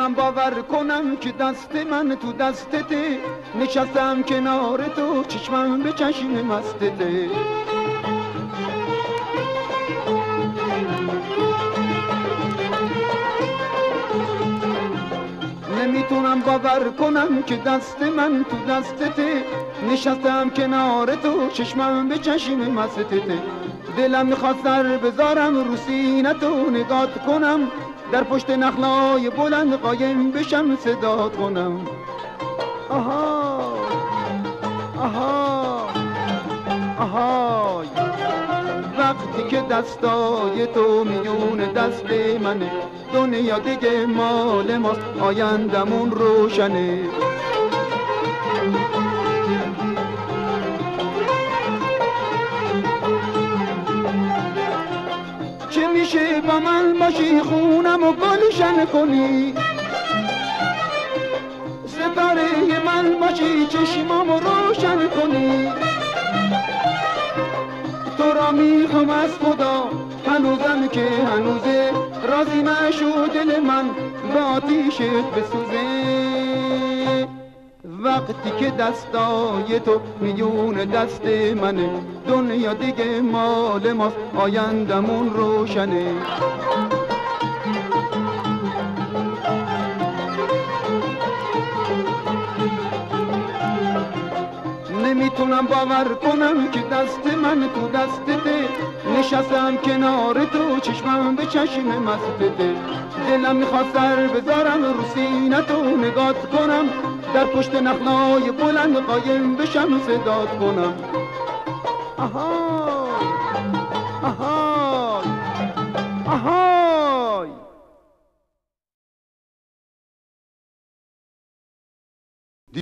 نمیتونم باور کنم که دست من تو دستته، نشستم کنار تو چشمم به چشم مستته. نمیتونم باور کنم که دست من تو دستته، نشستم کنار تو چشمم به چشم مستته. دلم میخواد سر بذارم رو سینه‌تو نگات کنم، در پشت نخلای بلند قایم بشم صدات کنم. آها آها آهای، وقتی که دستای تو میون دست منه، دنیا دیگه مال ماست، آیندمون روشنه. چه میشه با من باشی خونم و گلشن کنی، ستاره من باشی چشمامو روشن کنی. تو را میخوام از خدا هنوزم که هنوزه، راضی نشو دل من با آتیشت بسوزه. وقتی که دستای تو میون دست منه، دنیا دیگه مال ماست، آیندمون روشنه. نمیتونم باور کنم که دست من تو دستته، نشستم کنار تو چشمم به چشم مستته. دلم میخواد سر بذارم رو سینه‌تو نگات کنم، در پشت نخلای بلند قایم بشم صدات کنم. آها